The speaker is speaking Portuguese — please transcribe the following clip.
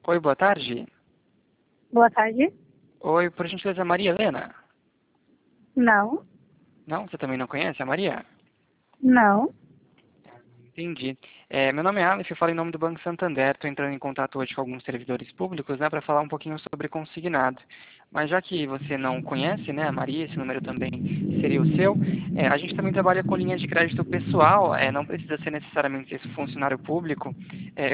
Oi, boa tarde. Boa tarde. Oi, por gentileza, Maria Helena? Não, Não? Você também não conhece a Maria? não. Entendi. Meu nome é Aleph, eu falo em nome do Banco Santander. Estou entrando em contato hoje com alguns servidores públicos, né, para falar um pouquinho sobre consignado. Mas já que você não conhece, né, a Maria, esse número também seria o seu, a gente também trabalha com linha de crédito pessoal, não precisa ser necessariamente esse funcionário público.